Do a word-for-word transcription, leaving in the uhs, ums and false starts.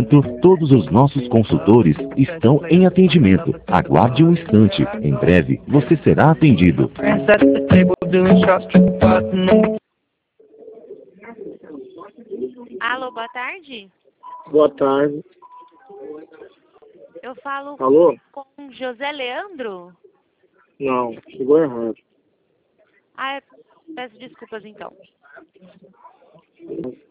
momento, todos os nossos consultores estão em atendimento. Aguarde um instante. Em breve, você será atendido. Alô, boa tarde. Boa tarde. Eu falo Alô? com José Leandro. Não, chegou errado. Ah, peço desculpas então.